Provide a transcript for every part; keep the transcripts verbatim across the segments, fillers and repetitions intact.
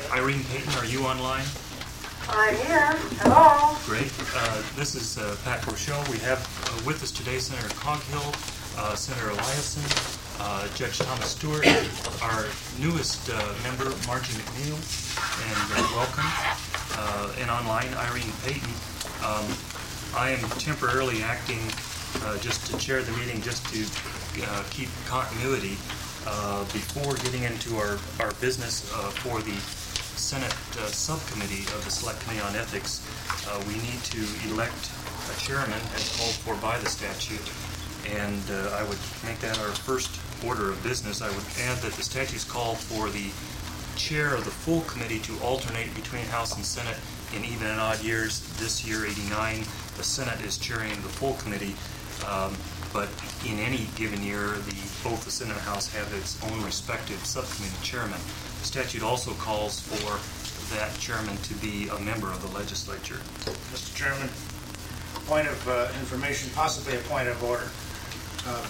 Irene Payton, are you online? I'm here. Hello. Great. Uh, this is uh, Pat Rochelle. We have uh, with us today Senator Coghill, uh, Senator Eliason, uh, Judge Thomas Stewart, our newest uh, member, Margie McNeil, and uh, welcome. Uh, and online, Irene Payton. Um, I am temporarily acting uh, just to chair the meeting, just to uh, keep continuity uh, before getting into our, our business uh, for the Senate uh, subcommittee of the Select Committee on Ethics. Uh, we need to elect a chairman as called for by the statute, and uh, I would make that our first order of business. I would add that the statutes call for the chair of the full committee to alternate between House and Senate in even and odd years. This year, eighty-nine, the Senate is chairing the full committee, um, but in any given year, the, both the Senate and House have its own respective subcommittee chairman. The statute also calls for that chairman to be a member of the legislature. Mister Chairman, point of uh, information, possibly a point of order. Um,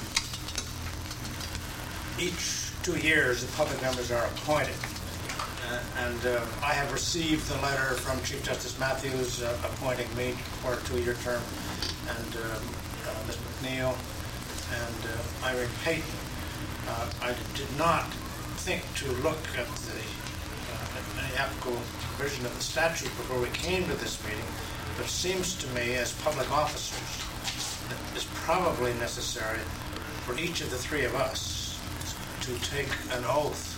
each two years, the public members are appointed. Uh, and uh, I have received the letter from Chief Justice Matthews uh, appointing me for a two-year term, and uh, uh, Miz McNeil and uh, Irene Payton. Uh, I did not think to look at the uh, any applicable provision of the statute before we came to this meeting, but it seems to me as public officers that it's probably necessary for each of the three of us to take an oath,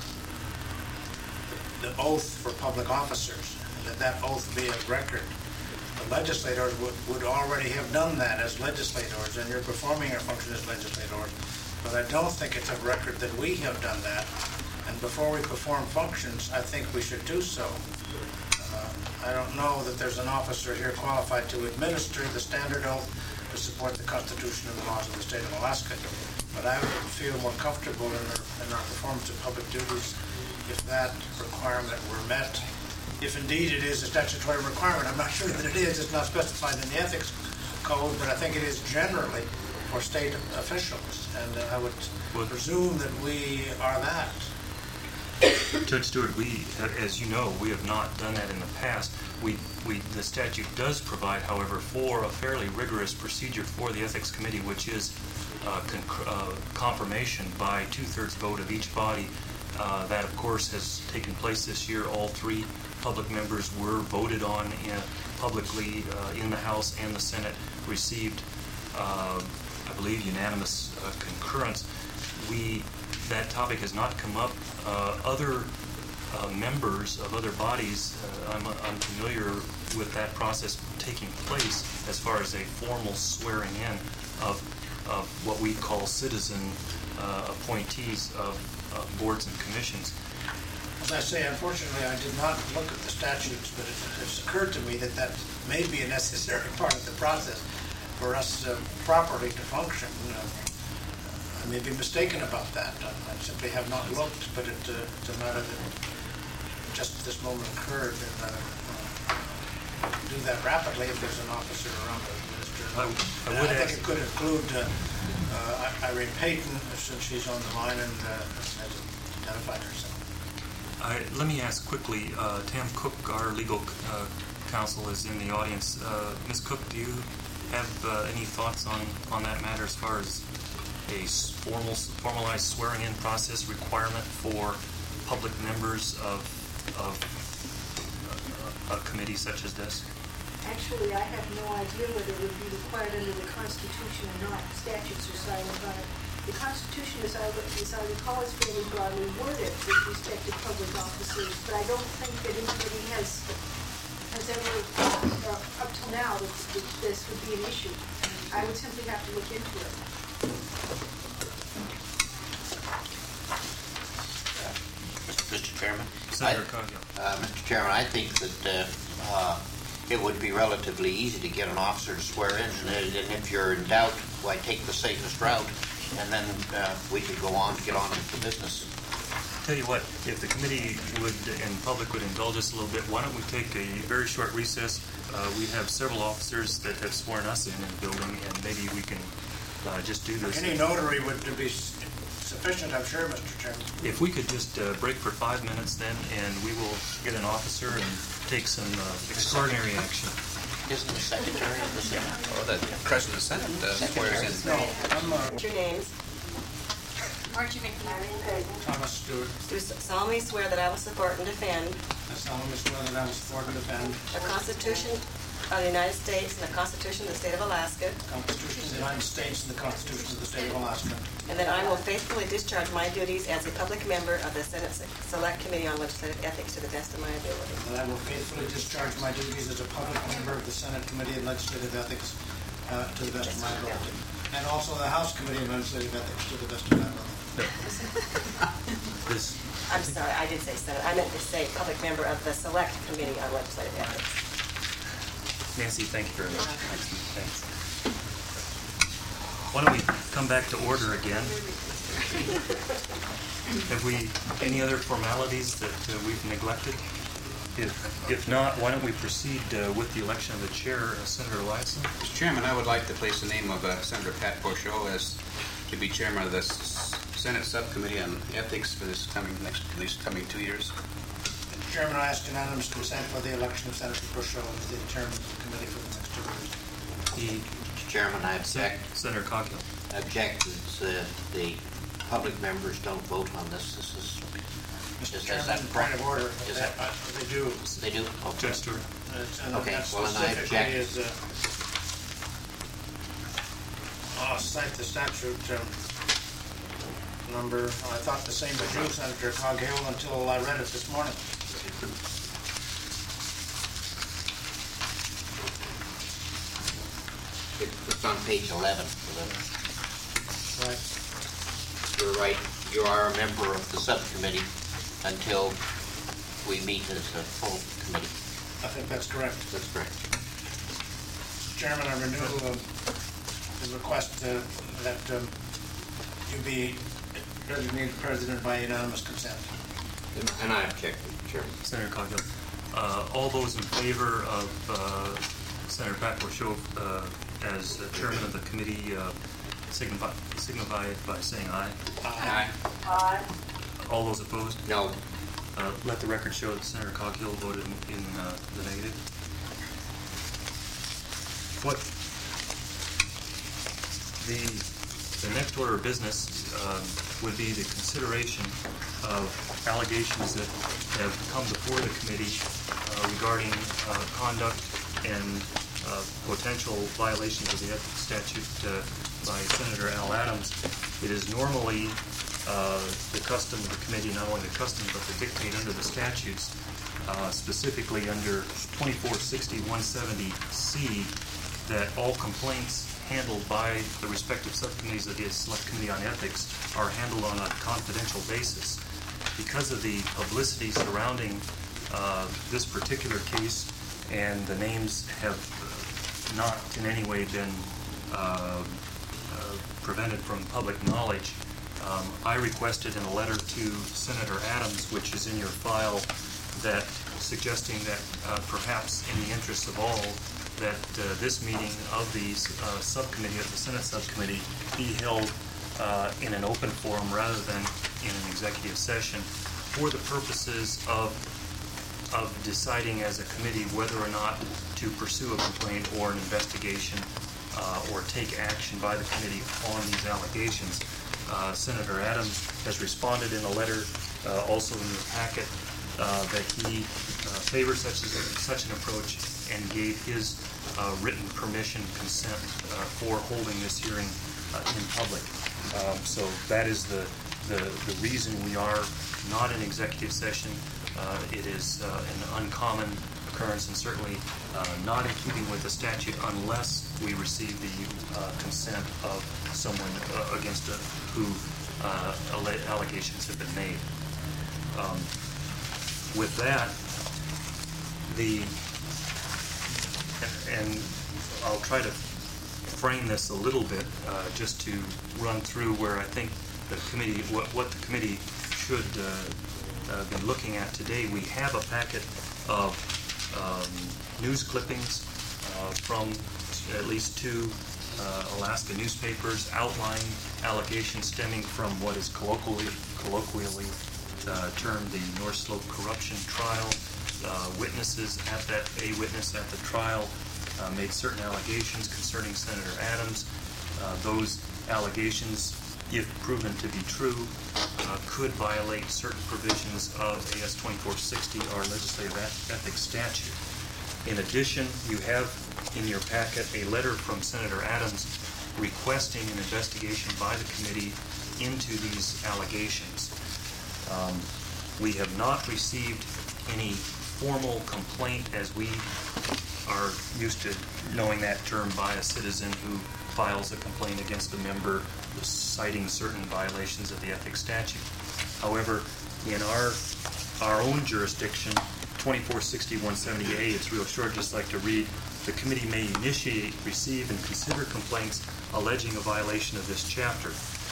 the, the oath for public officers, and that that oath be of record. The legislators would, would already have done that as legislators, and you're performing your function as legislators, but I don't think it's of record that we have done that. And before we perform functions, I think we should do so. Uh, I don't know that there's an officer here qualified to administer the standard oath to support the Constitution and the laws of the state of Alaska, but I would feel more comfortable in our, in our performance of public duties if that requirement were met. If indeed it is a statutory requirement. I'm not sure that it is. It's not specified in the ethics code, but I think it is generally for state officials, and uh, I would well, presume that we are that. Judge Stewart, we, as you know, we have not done that in the past. We, we, the statute does provide, however, for a fairly rigorous procedure for the Ethics Committee, which is uh, con- uh, confirmation by two-thirds vote of each body. Uh, that, of course, has taken place this year. All three public members were voted on in, publicly uh, in the House and the Senate, received, uh, I believe, unanimous uh, concurrence. We That topic has not come up. Uh, other uh, members of other bodies, uh, I'm unfamiliar with that process taking place as far as a formal swearing in of, of what we call citizen uh, appointees of uh, boards and commissions. As I say, unfortunately, I did not look at the statutes, but it has occurred to me that that may be a necessary part of the process for us uh, properly to function. Uh, I may be mistaken about that. I simply have not looked, but it, uh, it's a matter that just at this moment occurred. And uh, uh, do that rapidly if there's an officer around to administer. I, I, would I ask, think it could include uh, uh, Irene Payton, since she's on the line and uh, has identified herself. I, let me ask quickly, uh, Tam Cook, our legal uh, counsel, is in the audience. Uh, Miz Cook, do you have uh, any thoughts on, on that matter as far as a formal, formalized swearing-in process requirement for public members of, of a, a committee such as this? Actually, I have no idea whether it would be required under the Constitution or not. Statutes are silent about it. The Constitution, as I, as I recall, is fairly broadly worded with respect to public officers, but I don't think that anybody has has ever, uh, up till now, that, that this would be an issue. I would simply have to look into it. Mister Chairman? Senator I, Coghill. uh, Mister Chairman, I think that uh, uh, it would be relatively easy to get an officer to swear in, and, and if you're in doubt, why take the safest route, and then uh, we could go on to get on with the business. Tell you what, if the committee would and public would indulge us a little bit, why don't we take a very short recess? Uh, we have several officers that have sworn us in in the building, and maybe we can uh, just do this. Any notary would be sufficient, I'm sure, Mister Chairman. If we could just uh, break for five minutes then, and we will get an officer and take some uh, extraordinary action. Isn't the Secretary of the Senate? Oh, the President of the Senate uh, swears in. No, I'm uh, What's your names? Margie McNeil. Thomas Stewart. Do solemnly swear that I will support and defend I solemnly swear that I will support and defend the Constitution of the United States and the Constitution of the State of Alaska, the Constitution of the United States and the Constitution of the State of Alaska. and that I will faithfully discharge my duties as a public member of the Senate Select Committee on Legislative Ethics to the best of my ability. That I will faithfully discharge my duties as a public member of the Senate Committee on Legislative Ethics uh, to the best of my ability. And also the House Committee on Legislative Ethics to the best of my ability. This, I'm sorry, I did say Senate. I meant to say public member of the Select Committee on Legislative Ethics. Nancy, thank you very much. Thanks. Why don't we come back to order again? Have we any other formalities that uh, we've neglected? If if not, why don't we proceed uh, with the election of the chair, uh, Senator Eliason? Mister Chairman, I would like to place the name of uh, Senator Pat Porchot as to be chairman of the S- Senate Subcommittee on Ethics for this coming next these coming two years. Mister Chairman, I ask unanimous consent for the election of Senator Porchot as the chairman of the committee for the next two years. The Mister Chairman, I object. Senator Coghill. Object. It's, uh, the public members don't vote on this. This is. Mister Is- is Chairman, that point of order. Is that, that- uh, they do. They do. Okay. Judge Stewart. Uh, and Okay, that well, then I specifically object. is, uh, I'll cite the statute um, number. I thought the same as you, Senator Coghill, until I read it this morning. It- It's on page eleven. Right. You're right. You are a member of the subcommittee until we meet as a full committee. I think that's correct. That's correct. Mister Chairman, I renew uh, the request uh, that um, you be designated president by unanimous consent. And I object, Mister Chairman. Senator Coghill. Uh, all those in favor of uh, Senator Pat Porchot uh, as uh, chairman of the committee uh, signify, signify it by saying aye. Aye. Aye. All those opposed? No. Uh, let the record show that Senator Coghill voted in, in uh, the negative. What the the next order of business um, would be the consideration of allegations that have come before the committee uh, regarding uh, conduct and uh, potential violations of the ethics statute uh, by Senator Al Adams. It is normally uh, the custom of the committee, not only the custom, but the dictate under the statutes, uh, specifically under twenty-four sixty one seventy C, that all complaints handled by the respective subcommittees of the Select Committee on Ethics are handled on a confidential basis. Because of the publicity surrounding uh, this particular case, and the names have not in any way been uh, uh, prevented from public knowledge, um, I requested in a letter to Senator Adams, which is in your file, that suggesting that uh, perhaps in the interests of all, that uh, this meeting of the uh, subcommittee, of the Senate subcommittee, be held uh, in an open forum rather than in an executive session for the purposes of of deciding as a committee whether or not to pursue a complaint or an investigation uh, or take action by the committee on these allegations. Uh, Senator Adams has responded in a letter, uh, also in your packet, uh, that he uh, favors such, as a, such an approach and gave his uh, written permission, consent uh, for holding this hearing uh, in public. Um, so that is the, the, the reason we are not in executive session. Uh, it is uh, an uncommon occurrence and certainly uh, not in keeping with the statute unless we receive the uh, consent of someone uh, against a, who uh, alle- allegations have been made. Um, with that, the and, and I'll try to frame this a little bit uh, just to run through where I think the committee, what, what the committee should uh, uh, be looking at today. We have a packet of um, news clippings uh, from at least two uh, Alaska newspapers outlining allegations stemming from what is colloquially, colloquially uh, termed the North Slope corruption trial. Uh, witnesses at that, a witness at the trial uh, made certain allegations concerning Senator Adams. Uh, those allegations, if proven to be true, uh, could violate certain provisions of A S twenty-four sixty, our legislative ethics statute. In addition, you have in your packet a letter from Senator Adams requesting an investigation by the committee into these allegations. Um, we have not received any formal complaint, as we are used to knowing that term, by a citizen who files a complaint against a member citing certain violations of the ethics statute. However, in our our own jurisdiction, twenty-four sixty one seventy A, it's real short, just like to read, the committee may initiate, receive, and consider complaints alleging a violation of this chapter.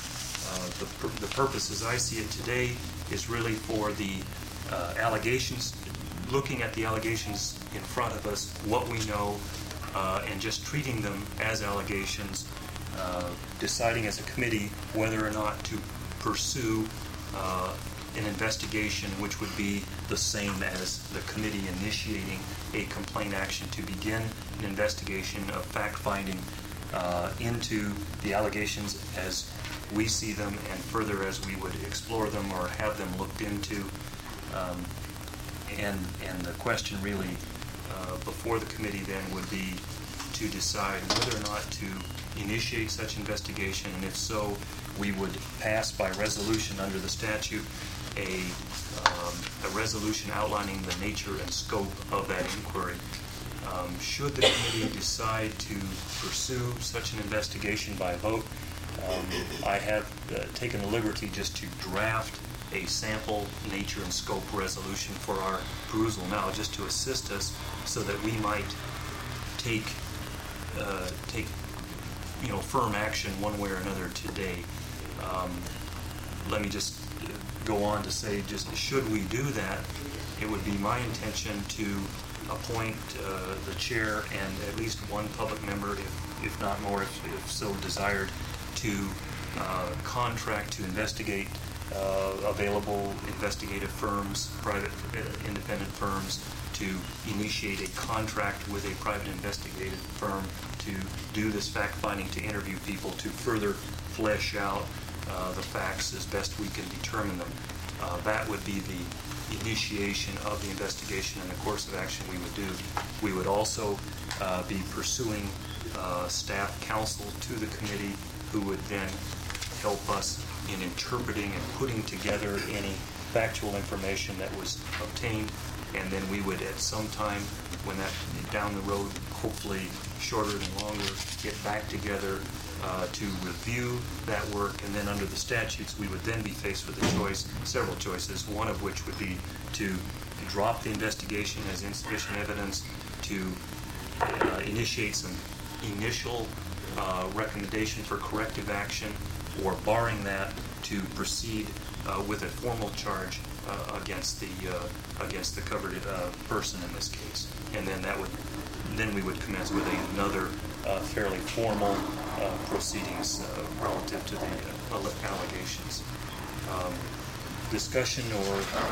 Uh, the, pur the purpose, as I see it today, is really for the uh, allegations, looking at the allegations in front of us, what we know, uh, and just treating them as allegations, uh, deciding as a committee whether or not to pursue uh, an investigation, which would be the same as the committee initiating a complaint action to begin an investigation of fact-finding uh, into the allegations as we see them, and further as we would explore them or have them looked into. Um, and and the question really uh, before the committee then would be to decide whether or not to initiate such investigation, and if so, we would pass by resolution under the statute a, um, a resolution outlining the nature and scope of that inquiry. Um, should the committee decide to pursue such an investigation by vote, um, I have uh, taken the liberty just to draft a sample nature and scope resolution for our perusal now, just to assist us so that we might take uh, take you know firm action one way or another today. Um, let me just go on to say, just should we do that, it would be my intention to appoint uh, the chair and at least one public member, if, if not more, if, if so desired, to uh, contract to investigate uh, available investigative firms, private uh, independent firms, to initiate a contract with a private investigative firm to do this fact-finding, to interview people, to further flesh out uh, the facts as best we can determine them. Uh, that would be the initiation of the investigation and the course of action we would do. We would also uh, be pursuing uh, staff counsel to the committee who would then help us in interpreting and putting together any factual information that was obtained, and then we would at some time when that down the road, hopefully shorter than longer, get back together uh, to review that work, and then under the statutes we would then be faced with a choice, several choices, one of which would be to drop the investigation as insufficient evidence, to uh, initiate some initial uh, recommendation for corrective action, or barring that, to proceed uh, with a formal charge uh, against the uh, against the covered uh, person in this case, and then that would then we would commence with another uh, fairly formal uh, proceedings uh, relative to the uh, allegations. Um, discussion or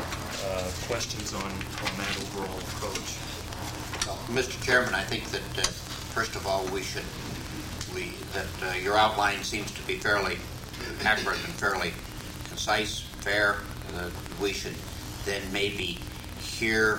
uh, questions on on that overall approach? Well, Mister Chairman, I think that uh, first of all we should we that uh, your outline seems to be fairly accurate and fairly concise, fair. Uh, we should then maybe hear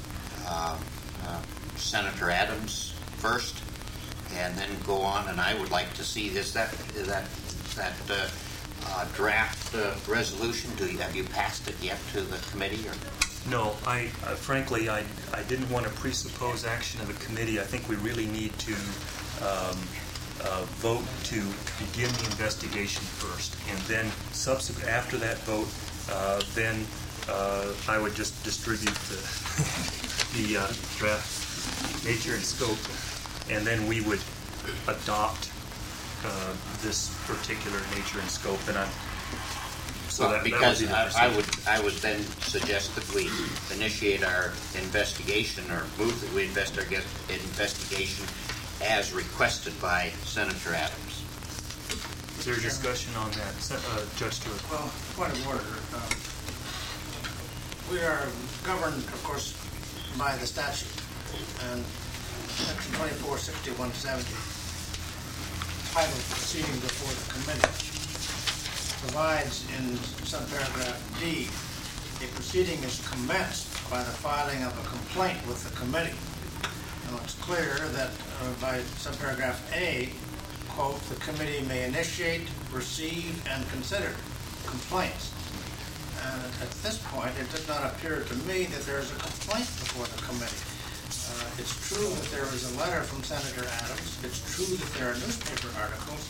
uh, uh, Senator Adams first, and then go on. And I would like to see this that that that uh, uh, draft uh, resolution. Do you have you passed it yet to the committee? Or? No, I uh, frankly I I didn't want to presuppose action of the committee. I think we really need to um, uh, vote to begin the investigation first, and then subsequent after that vote, uh, then uh, I would just distribute the the uh, draft nature and scope, and then we would adopt uh, this particular nature and scope. And I so well, that, because that would I, I would I would then suggest that we initiate our investigation, or move that we investigate investigation as requested by Senator Adams. Is there a discussion on that, Se- uh, Judge Stewart? Well, point of order. Um, we are governed, of course, by the statute, and Section twenty-four sixty-one seventy, titled Proceeding Before the Committee, provides in subparagraph D, a proceeding is commenced by the filing of a complaint with the committee. Now, it's clear that uh, by subparagraph A, quote, the committee may initiate, receive, and consider complaints. And at this point, it does not appear to me that there is a complaint before the committee. Uh, it's true that there is a letter from Senator Adams. It's true that there are newspaper articles.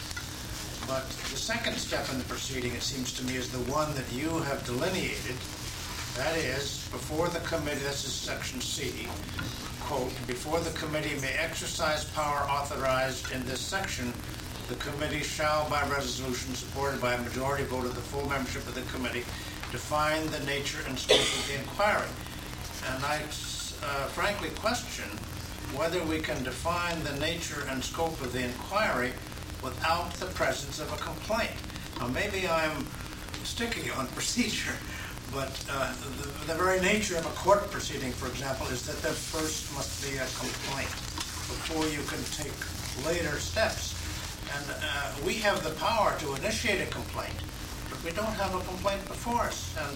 But the second step in the proceeding, it seems to me, is the one that you have delineated. That is, before the committee, this is section C, quote, before the committee may exercise power authorized in this section, the committee shall, by resolution supported by a majority vote of the full membership of the committee, define the nature and scope of the inquiry. And I uh, frankly question whether we can define the nature and scope of the inquiry without the presence of a complaint. Now, maybe I'm sticky on procedure, but uh, the, the very nature of a court proceeding, for example, is that there first must be a complaint before you can take later steps. And uh, we have the power to initiate a complaint, but we don't have a complaint before us. And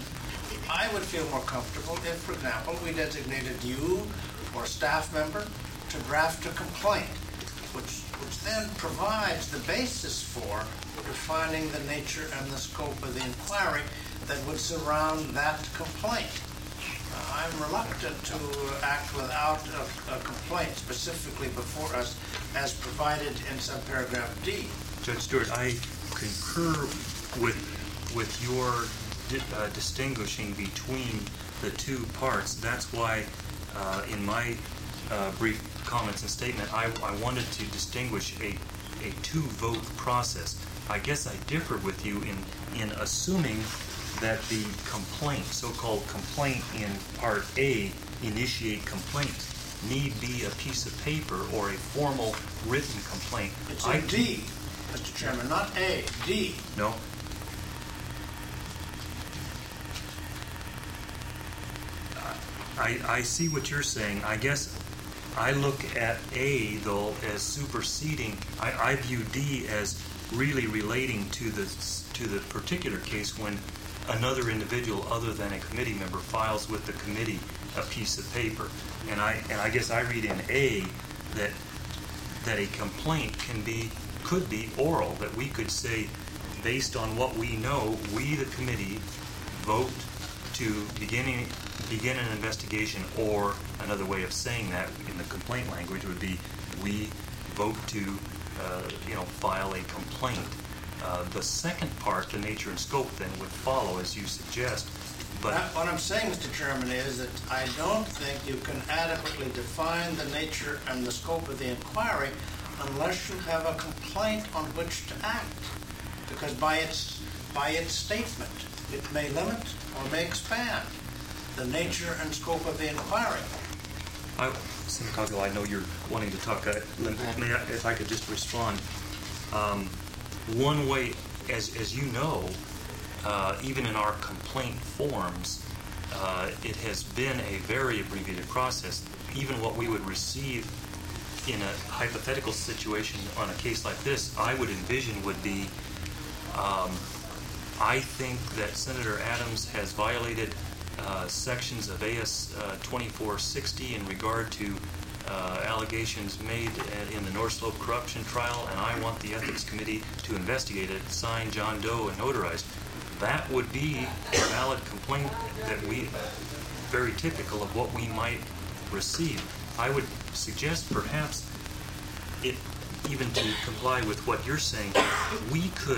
I would feel more comfortable if, for example, we designated you or a staff member to draft a complaint, which, which then provides the basis for defining the nature and the scope of the inquiry that would surround that complaint. Uh, I'm reluctant to act without a, a complaint specifically before us as provided in subparagraph D. Judge Stewart, I concur with with your di- uh, distinguishing between the two parts. That's why uh, in my uh, brief comments and statement, I, I wanted to distinguish a, a two-vote process. I guess I differ with you in, in assuming that the complaint, so-called complaint in Part A, initiate complaint, need be a piece of paper or a formal written complaint. It's I in D, Mister Chairman, not A, D. No. I, I see what you're saying. I guess I look at A, though, as superseding. I, I view D as really relating to the to the particular case when another individual other than a committee member files with the committee a piece of paper. And I and I guess I read in A that that a complaint can be could be oral, that we could say, based on what we know, we the committee vote to beginning begin an investigation, or another way of saying that in the complaint language would be we vote to uh, you know file a complaint. Uh, the second part, the nature and scope, then would follow as you suggest. But What I'm saying, Mister Chairman, is that I don't think you can adequately define the nature and the scope of the inquiry unless you have a complaint on which to act. Because by its by its statement, it may limit or may expand the nature and scope of the inquiry. I, Senator Coghill, I know you're wanting to talk. Uh, may I, if I could just respond. Um, one way, as as you know, uh, even in our complaint forms, uh, it has been a very abbreviated process. Even what we would receive in a hypothetical situation on a case like this, I would envision would be, um, I think that Senator Adams has violated uh, sections of A S uh, twenty-four sixty in regard to uh, allegations made at, in the North Slope corruption trial, and I want the Ethics Committee to investigate it, sign John Doe, and notarized. That would be a valid complaint that we, very typical of what we might receive. I would suggest perhaps, it, even to comply with what you're saying, we could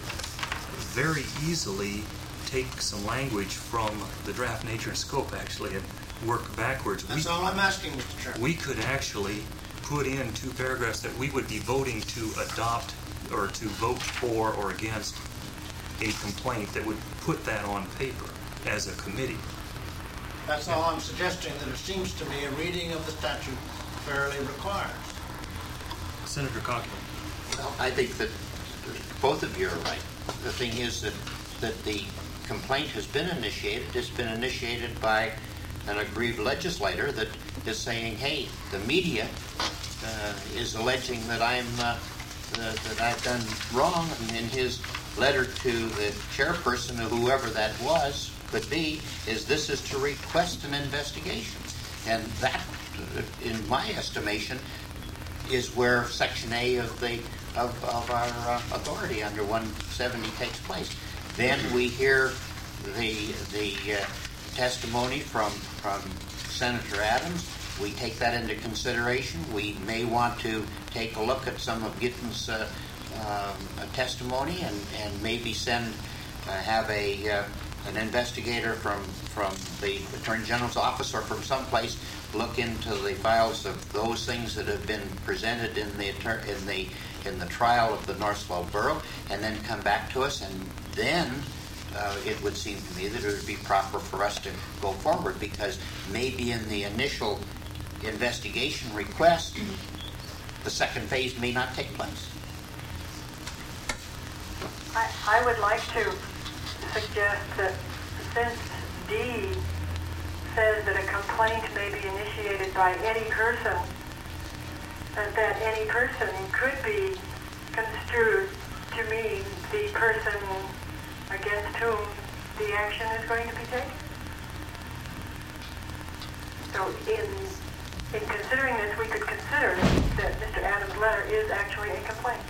very easily take some language from the draft nature and scope, actually, and work backwards. That's we, all I'm asking, Mister Chairman. we could actually put in two paragraphs that we would be voting to adopt or to vote for or against a complaint that would put that on paper as a committee. That's all I'm suggesting, that it seems to me a reading of the statute fairly requires. Senator Coghill. Well, I think that both of you are right. The thing is that, that the complaint has been initiated. It's been initiated by an aggrieved legislator that is saying, hey, the media uh, is alleging that I'm uh, uh, that I've done wrong. And in his letter to the chairperson, or whoever that was, could be, is this is to request an investigation. And that, in my estimation, is where Section A of the of, of our uh, authority under one seventy takes place. Then we hear the the uh, testimony from from Senator Adams. We take that into consideration. We may want to take a look at some of Gittens' uh, um, testimony and, and maybe send uh, have a uh, an investigator from from the Attorney General's office or from someplace look into the files of those things that have been presented in the in the in the trial of the North Slope Borough, and then come back to us, and then uh, it would seem to me that it would be proper for us to go forward, because maybe in the initial investigation request, the second phase may not take place. I, I would like to suggest that since D says that a complaint may be initiated by any person, and that any person could be construed to mean the person against whom the action is going to be taken. So in in considering this, we could consider that Mister Adams' letter is actually a complaint.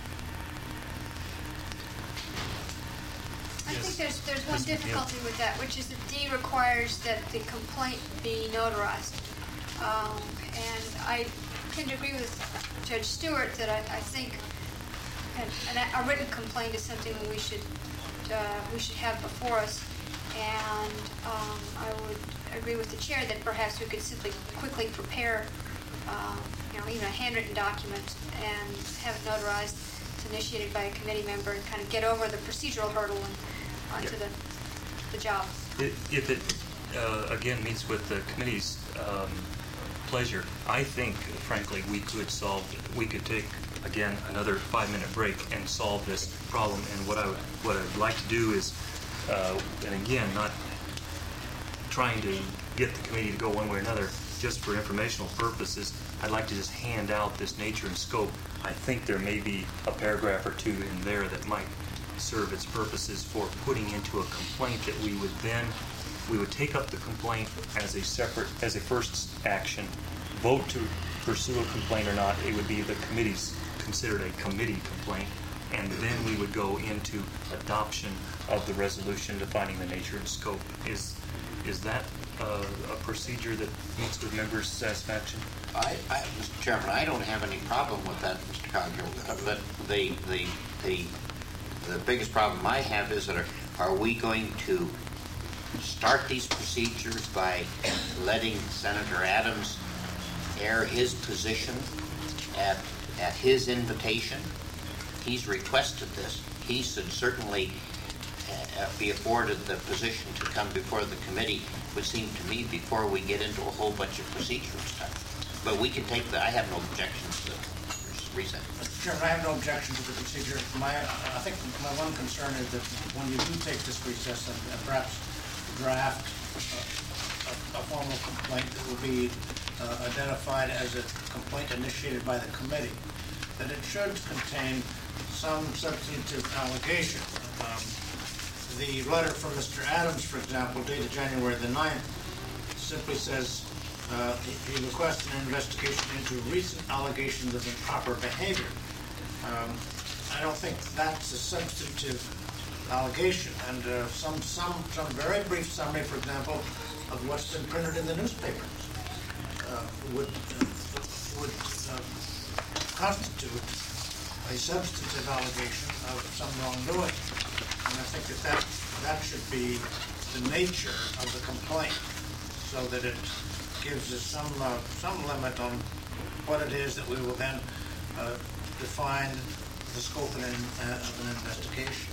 I think there's there's one difficulty with that, which is that D requires that the complaint be notarized. Um, and I tend to agree with Judge Stewart that I, I think an, an, a written complaint is something that we should uh, we should have before us. And um, I would agree with the chair that perhaps we could simply quickly prepare, uh, you know, even a handwritten document and have it notarized. It's initiated by a committee member and kind of get over the procedural hurdle and onto Yeah. the, the job. If if it, uh, again, meets with the committee's um, pleasure, I think, frankly, we could solve, we could take, again, another five-minute break and solve this problem. And what I would, what I'd like to do is, uh, and again, not trying to get the committee to go one way or another, just for informational purposes, I'd like to just hand out this nature and scope. I think there may be a paragraph or two in there that might serve its purposes for putting into a complaint that we would then, we would take up the complaint as a separate, as a first action, vote to pursue a complaint or not. It would be the committee's considered a committee complaint, and then we would go into adoption of the resolution defining the nature and scope. Is is that uh, a procedure that meets with members' satisfaction? I, I, Mister Chairman, I don't have any problem with that, Mister Coghill. Uh, But the, the, the, the biggest problem I have is that are, are we going to start these procedures by letting Senator Adams air his position at, at his invitation? He's requested this. He should certainly uh, be afforded the position to come before the committee, would seem to me, before we get into a whole bunch of procedural stuff. But we can take that. I have no objections to recess. Mister Chairman, I have no objection to the procedure. My, I think my one concern is that when you do take this recess and, and perhaps draft a, a, a formal complaint that will be uh, identified as a complaint initiated by the committee, that it should contain some substantive allegation. Um, the letter from Mister Adams, for example, dated January the ninth, simply says uh, he, he requests an investigation into recent allegations of improper behavior. Um, I don't think that's a substantive allegation, and uh, some, some, some very brief summary, for example, of what's been printed in the newspapers uh, would uh, would uh, constitute a substantive allegation of some wrongdoing. And I think that, that that should be the nature of the complaint, so that it gives us some uh, some limit on what it is that we will then uh, define the scope of an, uh, of an investigation.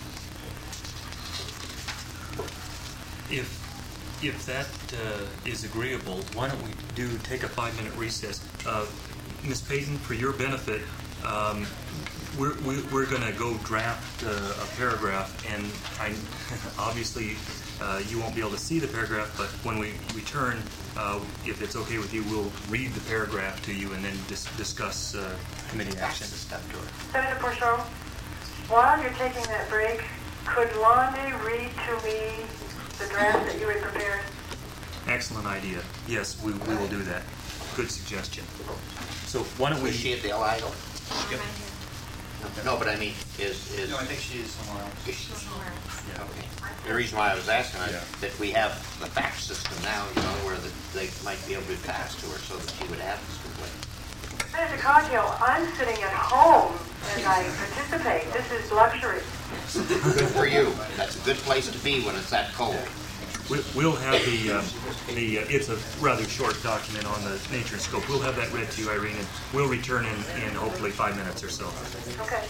If if that uh, is agreeable, why don't we do take a five-minute recess? Uh, Miz Payton, for your benefit, Um, we're we, we're going to go draft uh, a paragraph, and I obviously uh, you won't be able to see the paragraph, but when we return, uh, if it's okay with you, we'll read the paragraph to you and then dis- discuss uh, committee action. Senator Porchon, while you're taking that break, could Lonnie read to me the draft that you had prepared? Excellent idea. Yes, we, we will do that. Good suggestion. So why don't we... Is she at the L I O? Yep. No, but I mean, is... is No, I think she is somewhere else. is she- Okay. The reason why I was asking is Yeah. that we have the fax system now, you know, where the, they might be able to fax to her so that she would have this complaint. Senator Coghill, I'm sitting at home and I participate. This is luxury. Good for you. That's a good place to be when it's that cold. We- We'll have the, uh, the, uh, it's a rather short document on the nature and scope. We'll have that read to you, Irene, and we'll return in, in hopefully five minutes or so. Okay.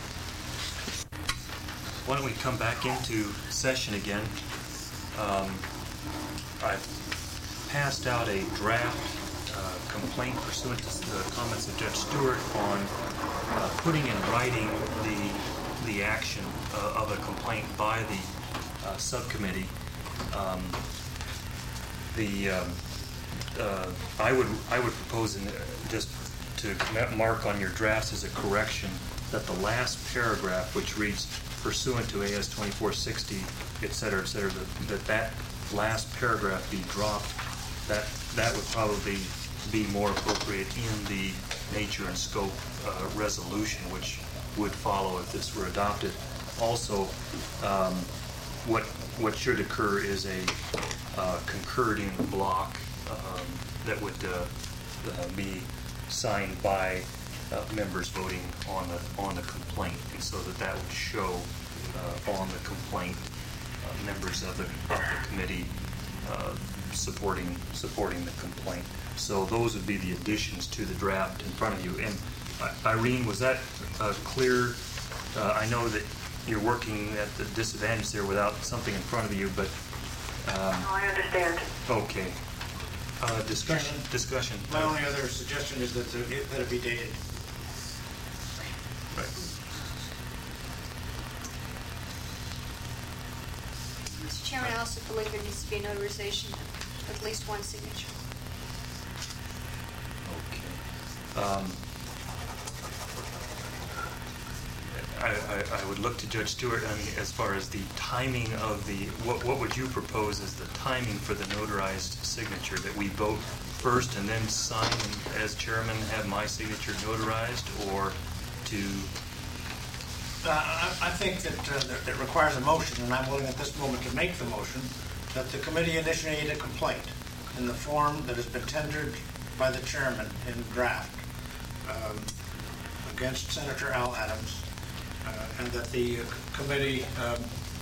Why don't we come back into session again? Um, I've passed out a draft uh, complaint pursuant to the comments of Judge Stewart on uh, putting in writing the, the action uh, of a complaint by the uh, subcommittee. Um, the um, uh, I would I would propose in, uh, just to ma- mark on your drafts as a correction that the last paragraph, which reads pursuant to A S twenty-four sixty, et cetera, et cetera, that, that that last paragraph be dropped. That that would probably be more appropriate in the nature and scope uh, resolution, which would follow if this were adopted. Also, um, what what should occur is a uh, concurring block um, that would uh, uh, be signed by uh, members voting on the on the complaint, and so that that would show uh, on the complaint uh, members of the, of the committee uh, supporting supporting the complaint. So those would be the additions to the draft in front of you. And uh, Irene, was that uh, clear? Uh, I know that you're working at the disadvantage there without something in front of you, but um, Oh, I understand. okay. Uh, discussion. Discussion. My only other suggestion is that it, that it be dated. Right. Mister Chairman, I also believe there needs to be a notarization of at least one signature. Okay. Um, I, I, I would look to Judge Stewart on, as far as the timing of the, what, what would you propose as the timing for the notarized signature? That we vote first and then sign and as chairman have my signature notarized, or to... Uh, I, I think that uh, that it requires a motion, and I'm willing at this moment to make the motion, that the committee initiate a complaint in the form that has been tendered by the chairman in draft um, against Senator Al Adams, uh, and that the uh, committee um,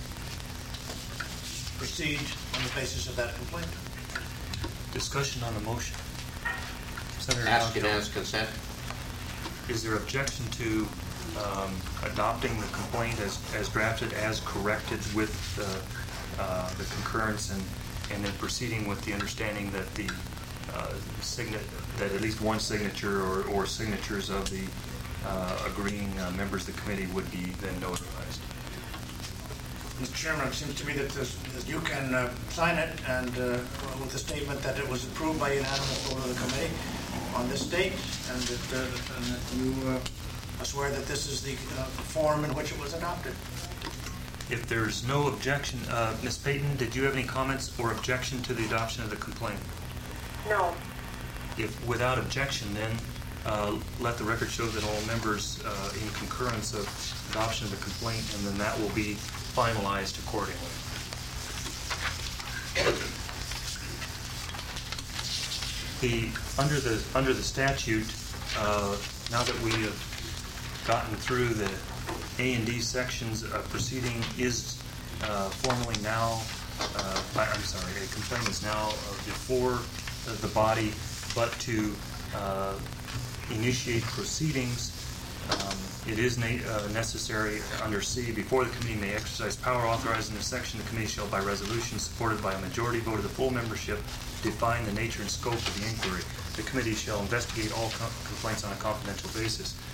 proceed on the basis of that complaint. Discussion on the motion. Senator Ask Coghill, unanimous consent. is there objection to um, adopting the complaint as, as drafted, as corrected with the, uh, the concurrence, and, and then proceeding with the understanding that the uh, signa- that at least one signature or, or signatures of the uh, agreeing uh, members of the committee would be then notarized? Mister Chairman, it seems to me that, this, that you can uh, sign it and uh, with the statement that it was approved by unanimous vote of the committee on this date, and that, uh, and that you uh, swear that this is the uh, form in which it was adopted. If there's no objection, uh, Miz Payton, did you have any comments or objection to the adoption of the complaint? No. If without objection, then uh, let the record show that all members uh, in concurrence of adoption of the complaint, and then that will be finalized accordingly. The under the under the statute, uh, now that we have gotten through the A and D sections, uh, proceeding is uh, formally now. Uh, I, I'm sorry, a complaint is now uh, before the body, but to uh, initiate proceedings, um, it is na- uh, necessary under C, before the committee may exercise power authorized in this section, the committee shall by resolution supported by a majority vote of the full membership define the nature and scope of the inquiry. The committee shall investigate all com- complaints on a confidential basis.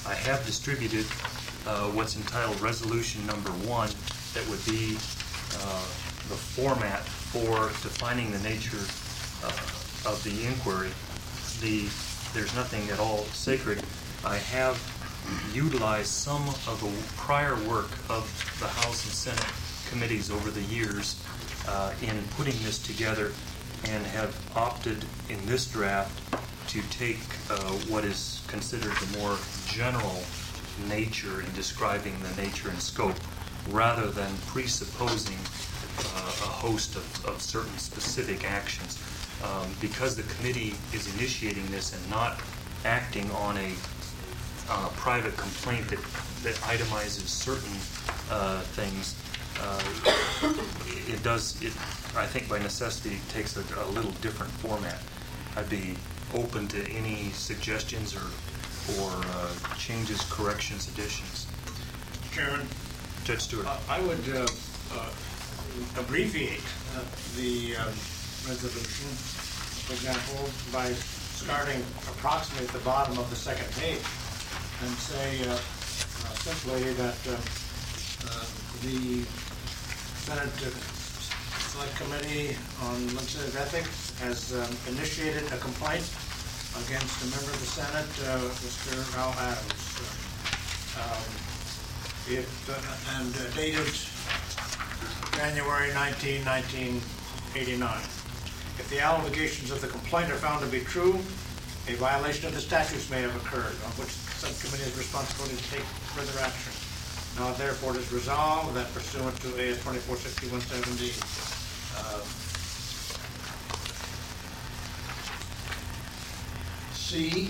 I have distributed uh, what's entitled Resolution Number One, that would be uh, the format for defining the nature uh, of the inquiry. The, there's nothing at all sacred. I have utilized some of the prior work of the House and Senate committees over the years uh, in putting this together, and have opted in this draft to take uh, what is considered the more general nature in describing the nature and scope, rather than presupposing uh, a host of, of certain specific actions. Um, because the committee is initiating this and not acting on a on a private complaint that, that itemizes certain uh, things, uh, it does, it, I think by necessity, takes a, a little different format. I'd be open to any suggestions or, or uh, changes, corrections, additions. Chairman, Judge Stewart. uh, I would uh, uh, abbreviate uh, the um, resolution, for example, by starting approximately at the bottom of the second page, and say uh, uh, simply that uh, uh, the Senate uh, Select Committee on Legislative Ethics has um, initiated a complaint against a member of the Senate, uh, Mister Al Adams. Um, it, uh, and uh, dated January nineteenth, nineteen eighty-nine. If the allegations of the complaint are found to be true, a violation of the statutes may have occurred, on which the subcommittee has responsibility to take further action. Now, therefore, it is resolved that pursuant to A S twenty-four sixty-one seventy, uh, C,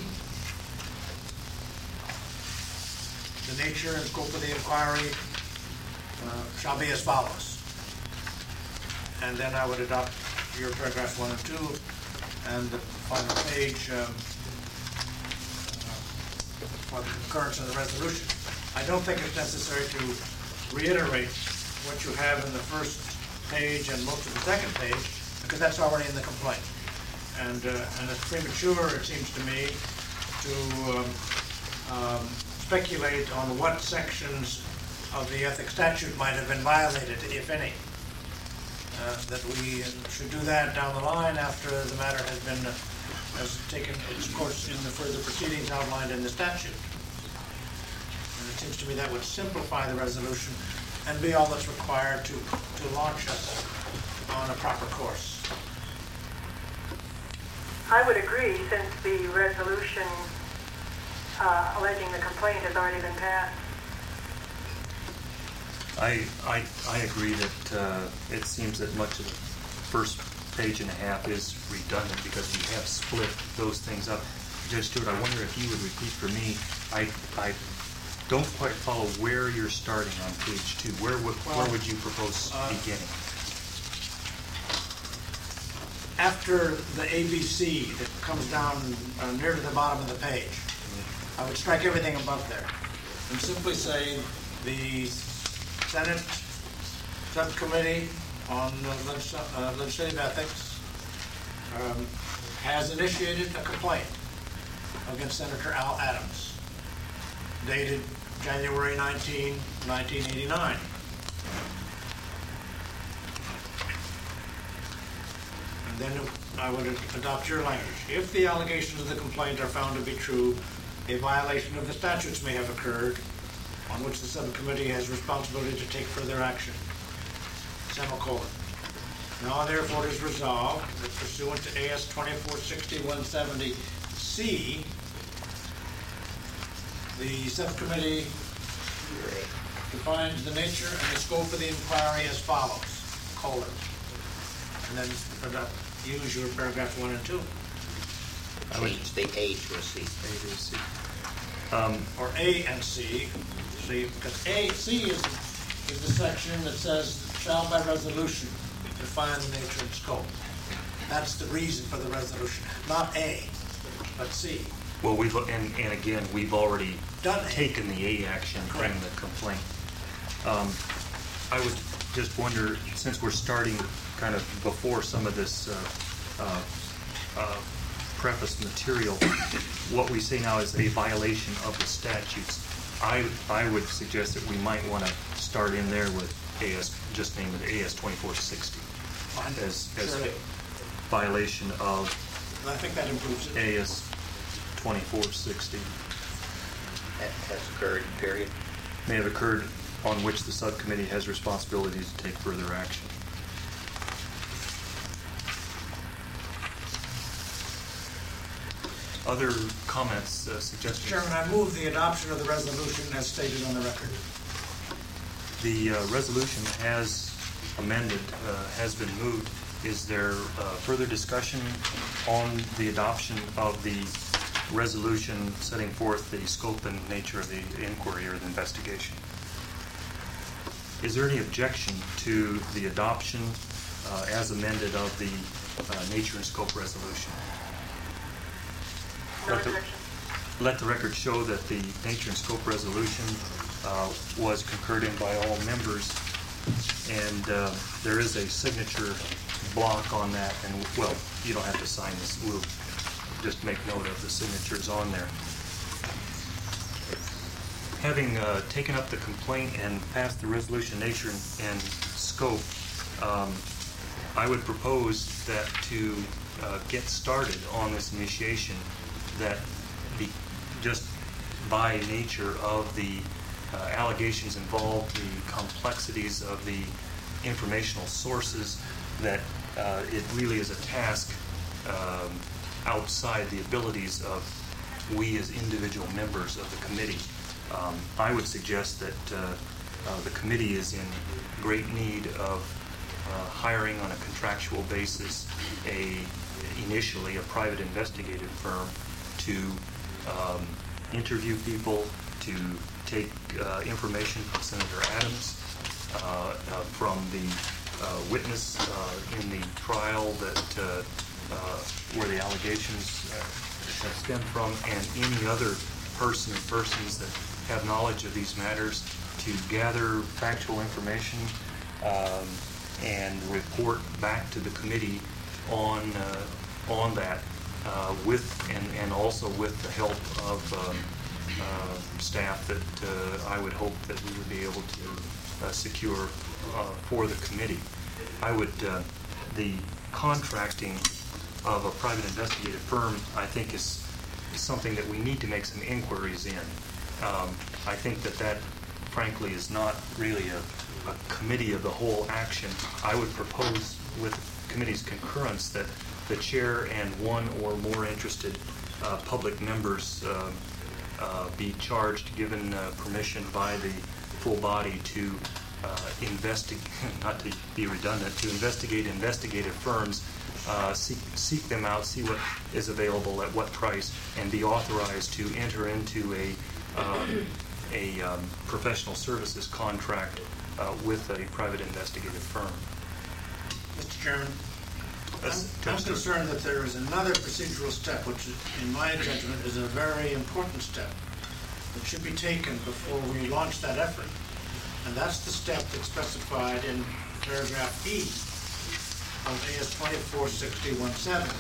the nature and scope of the inquiry uh, shall be as follows. And then I would adopt your paragraphs one and two, and the final page um, uh, for the concurrence of the resolution. I don't think it's necessary to reiterate what you have in the first page and most of the second page, because that's already in the complaint. And, uh, and it's premature, it seems to me, to um, um, speculate on what sections of the ethics statute might have been violated, if any. Uh, that we should do that down the line after the matter has been uh, has taken its course in the further proceedings outlined in the statute. And it seems to me that would simplify the resolution and be all that's required to, to launch us on a proper course. I would agree, since the resolution uh, alleging the complaint has already been passed. I, I, I agree that uh, it seems that much of the first page and a half is redundant because we have split those things up. Judge Stewart, I wonder if you would repeat for me, I, I don't quite follow where you're starting on page two. Where would, Well, where would you propose uh, beginning? After the A B C that comes down uh, near to the bottom of the page, I would strike everything above there and simply say the Senate Subcommittee on uh, legis uh, Legislative Ethics um, has initiated a complaint against Senator Al Adams, dated January nineteenth, nineteen eighty-nine. And then I would adopt your language. If the allegations of the complaint are found to be true, a violation of the statutes may have occurred, on which the subcommittee has responsibility to take further action. Semicolon. Now, therefore, it is resolved that pursuant to A S twenty-four sixty-one seventy C, the subcommittee defines the nature and the scope of the inquiry as follows, colon. And then adopt, use your paragraph one and two. Change the A to a C. A to C. Um, Or A and C, see, because A, C is, is the section that says shall by resolution define the nature and scope. That's the reason for the resolution, not A, but C. well, we've and, and again, we've already Done A. taken the A action Correct. in the complaint. Um, I would just wonder, since we're starting kind of before some of this uh, uh, uh, preface material, what we say now is a violation of the statutes. I, I would suggest that we might want to start in there with A S, just name it A S twenty-four sixty as, as Surely. violation of And I think that improves it. A S twenty-four sixty. That has occurred, period. May have occurred on which the subcommittee has responsibility to take further action. Other comments, uh, suggestions? Chairman, I move the adoption of the resolution as stated on the record. The uh, resolution as amended uh, has been moved. Is there uh, further discussion on the adoption of the resolution setting forth the scope and nature of the inquiry or the investigation? Is there any objection to the adoption uh, as amended of the uh, nature and scope resolution? No Let the- objection. Let the record show that the nature and scope resolution uh, was concurred in by all members, and uh, there is a signature block on that, and, well, you don't have to sign this. We'll just make note of the signatures on there. Having uh, taken up the complaint and passed the resolution nature and, and scope, um, I would propose that to uh, get started on this initiation, that the, just by nature of the uh, allegations involved, the complexities of the informational sources, that uh, it really is a task um, outside the abilities of we as individual members of the committee. Um, I would suggest that uh, uh, the committee is in great need of uh, hiring on a contractual basis a initially a private investigative firm to um, interview people, to take uh, information from Senator Adams, uh, uh, from the uh, witness uh, in the trial that uh, uh, where the allegations uh, stem from, and any other person or persons that have knowledge of these matters, to gather factual information um, and report back to the committee on uh, on that, uh, with and, and also with the help of um, uh, staff that uh, I would hope that we would be able to uh, secure uh, for the committee. I would uh, the contracting of a private investigative firm, I think, is, is something that we need to make some inquiries in. Um, I think that that, frankly, is not really a, a committee of the whole action. I would propose, with the committee's concurrence, that the chair and one or more interested uh, public members uh, uh, be charged, given uh, permission by the full body to uh, investigate, not to be redundant, to investigate investigative firms, uh, seek, seek them out, see what is available at what price, and be authorized to enter into a Um, a um, professional services contract uh, with a private investigative firm. Mister Chairman, That's- I'm, I'm concerned that there is another procedural step, which in my judgment is a very important step that should be taken before we launch that effort. And that's the step that's specified in paragraph E of A S twenty-four sixty one seventy.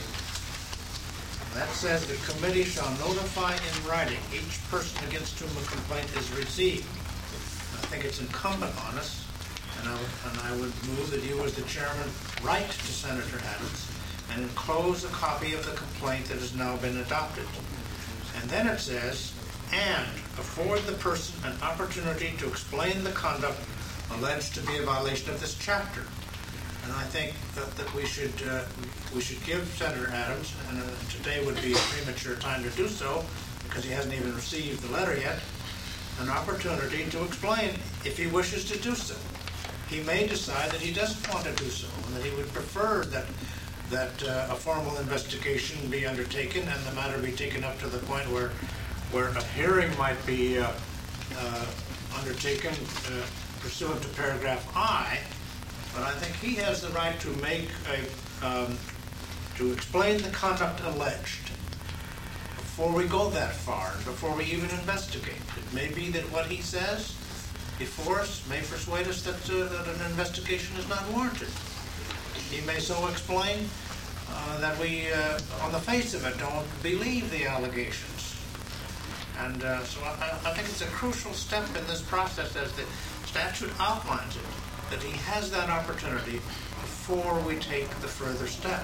That says the committee shall notify in writing each person against whom a complaint is received. I think it's incumbent on us, and I would, and I would move that you, as the chairman, write to Senator Adams and enclose a copy of the complaint that has now been adopted. And then it says, and afford the person an opportunity to explain the conduct alleged to be a violation of this chapter. And I think that, that we should uh, we should give Senator Adams, and uh, today would be a premature time to do so because he hasn't even received the letter yet, an opportunity to explain if he wishes to do so. He may decide that he doesn't want to do so, and that he would prefer that that uh, a formal investigation be undertaken and the matter be taken up to the point where where a hearing might be uh, uh, undertaken uh, pursuant to paragraph I. But I think he has the right to make a, um, to explain the conduct alleged before we go that far, before we even investigate. It may be that what he says before us may persuade us that, uh, that an investigation is not warranted. He may so explain, uh, uh, that we, uh, on the face of it, don't believe the allegations. And uh, so I, I think it's a crucial step in this process, as the statute outlines it, that he has that opportunity before we take the further step.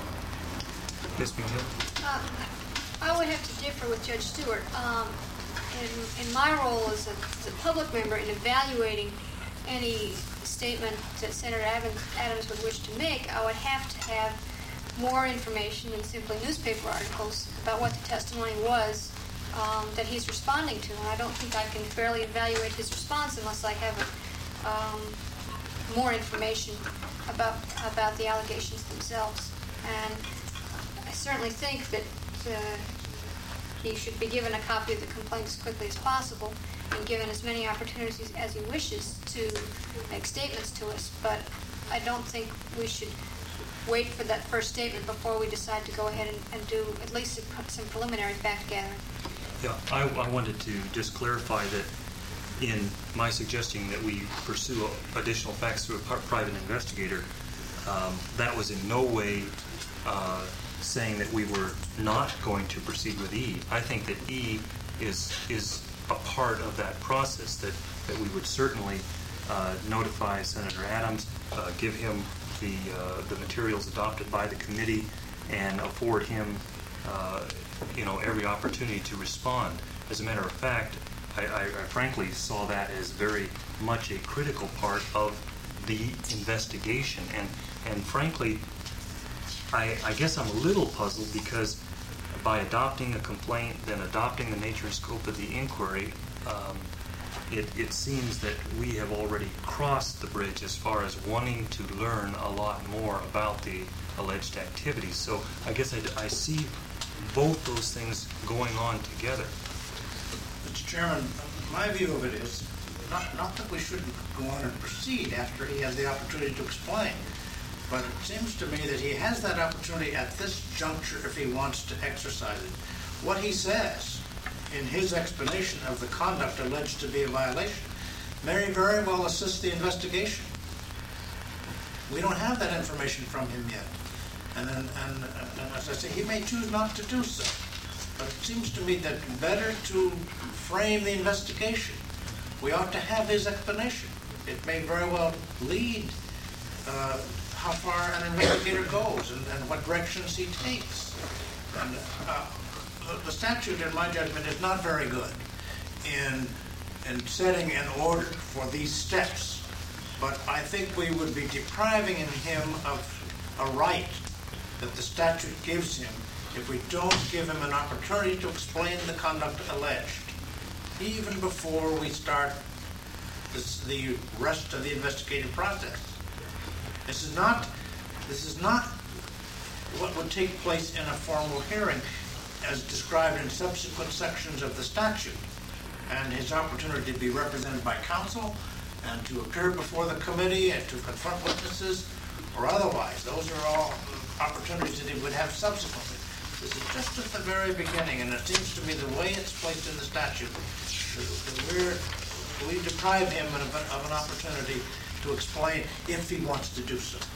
Miz McGill? Uh, I would have to differ with Judge Stewart. Um, in, in my role as a, as a public member in evaluating any statement that Senator Adams, Adams would wish to make, I would have to have more information than simply newspaper articles about what the testimony was um, that he's responding to. And I don't think I can fairly evaluate his response unless I have a, um, more information about about the allegations themselves. And I certainly think that uh, he should be given a copy of the complaint as quickly as possible and given as many opportunities as he wishes to make statements to us. But I don't think we should wait for that first statement before we decide to go ahead and, and do at least some preliminary fact gathering. Yeah, I, I wanted to just clarify that in my suggesting that we pursue additional facts through a private investigator, um, that was in no way uh, saying that we were not going to proceed with E. I think that E is is a part of that process, that, that we would certainly uh, notify Senator Adams, uh, give him the, uh, the materials adopted by the committee, and afford him uh, you know, every opportunity to respond. As a matter of fact, I, I, I frankly saw that as very much a critical part of the investigation. And, and frankly, I, I guess I'm a little puzzled because by adopting a complaint, then adopting the nature and scope of the inquiry, um, it, it seems that we have already crossed the bridge as far as wanting to learn a lot more about the alleged activities. So I guess I, I see both those things going on together. Mister Chairman, my view of it is not, not that we shouldn't go on and proceed after he has the opportunity to explain, but it seems to me that he has that opportunity at this juncture if he wants to exercise it. What he says in his explanation of the conduct alleged to be a violation may very well assist the investigation. We don't have that information from him yet. And, and, and, and as I say, he may choose not to do so. But it seems to me that better to frame the investigation. We ought to have his explanation. It may very well lead uh, how far an investigator goes and, and what directions he takes. And uh, the, the statute, in my judgment, is not very good in, in setting an order for these steps. But I think we would be depriving him of a right that the statute gives him if we don't give him an opportunity to explain the conduct alleged, even before we start this, the rest of the investigative process. This is not, this is not what would take place in a formal hearing as described in subsequent sections of the statute. And his opportunity to be represented by counsel and to appear before the committee and to confront witnesses or otherwise. Those are all opportunities that he would have subsequently. This is just at the very beginning, and it seems to me the way it's placed in the statute, we're, we deprive him of, of an opportunity to explain if he wants to do so.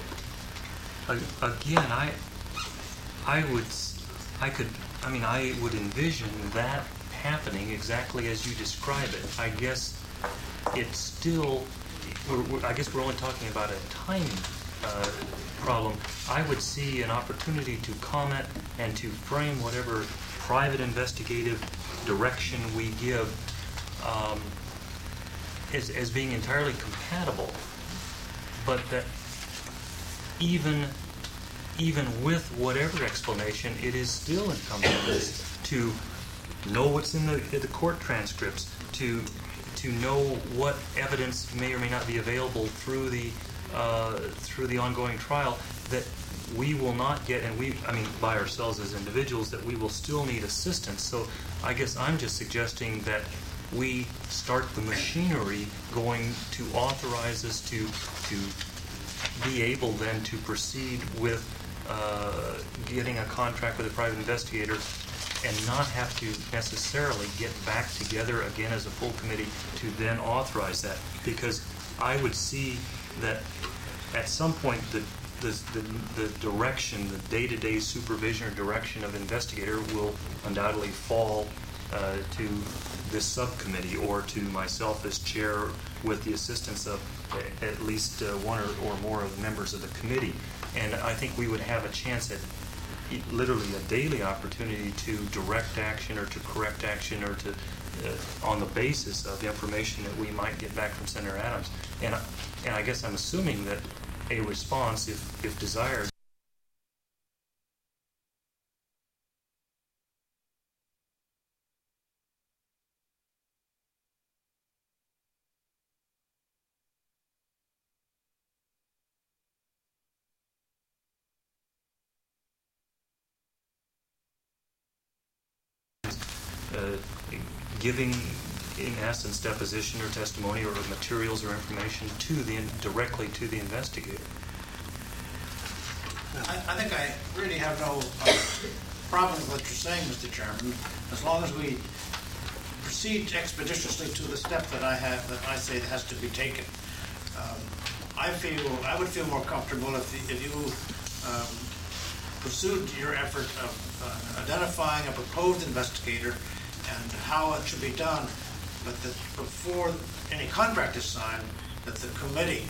Again, I, I would, I could, I mean, I would envision that happening exactly as you describe it. I guess it's still, we're, we're, I guess we're only talking about a timing uh, problem. I would see an opportunity to comment and to frame whatever private investigative direction we give um, as, as being entirely compatible, but that even even with whatever explanation, it is still incumbent on us to know what's in the, the court transcripts, to to know what evidence may or may not be available through the uh, through the ongoing trial that we will not get, and we, I mean, by ourselves as individuals, that we will still need assistance. So I guess I'm just suggesting that we start the machinery going to authorize us to to be able then to proceed with uh, getting a contract with a private investigator and not have to necessarily get back together again as a full committee to then authorize that. Because I would see that at some point the the, the, the direction, the day-to-day supervision or direction of investigator will undoubtedly fall uh, to this subcommittee or to myself as chair with the assistance of at least uh, one or, or more of the members of the committee. And I think we would have a chance at literally a daily opportunity to direct action or to correct action or to uh, on the basis of information that we might get back from Senator Adams. And, and I guess I'm assuming that a response, if, if desired, uh, giving, in essence, deposition or testimony or materials or information to the directly to the investigator. I, I think I really have no uh, problem with what you're saying, Mister Chairman, as long as we proceed expeditiously to the step that I have that I say has to be taken. Um, I feel I would feel more comfortable if, the, if you um, pursued your effort of uh, identifying a proposed investigator and how it should be done, but that before any contract is signed, that the committee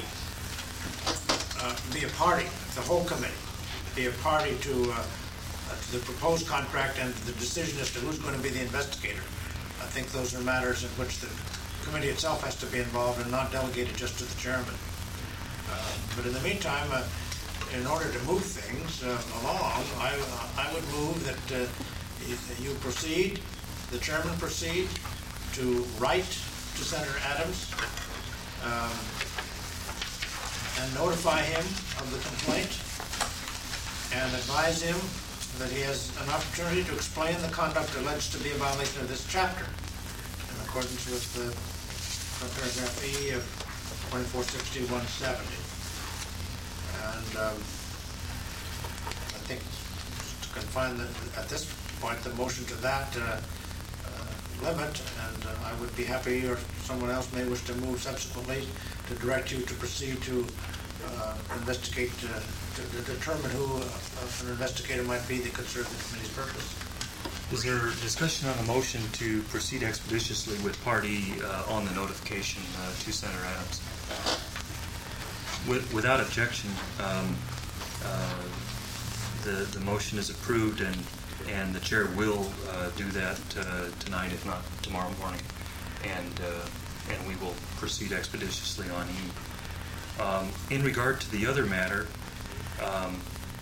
uh, be a party, the whole committee, be a party to, uh, uh, to the proposed contract and the decision as to who's going to be the investigator. I think those are matters in which the committee itself has to be involved and not delegated just to the chairman. Uh, but in the meantime, uh, in order to move things uh, along, I, I would move that uh, you proceed, the chairman proceed, to write to Senator Adams um, and notify him of the complaint and advise him that he has an opportunity to explain the conduct alleged to be a violation of this chapter in accordance with the paragraph E of twenty-four sixty, one seventy. And um, I think just to confine the, at this point the motion to that uh, uh, limit, and uh, I would be happy, or someone else may wish to move subsequently, to direct you to proceed to uh, investigate, uh, to, to determine who uh, an investigator might be that could serve the committee's purpose. Is there discussion on the motion to proceed expeditiously with party uh, on the notification uh, to Senator Adams? With, without objection, um, uh, the the motion is approved, and and the chair will uh, do that uh, tonight, if not tomorrow morning, and uh, and we will proceed expeditiously on E. Um, in regard to the other matter, um,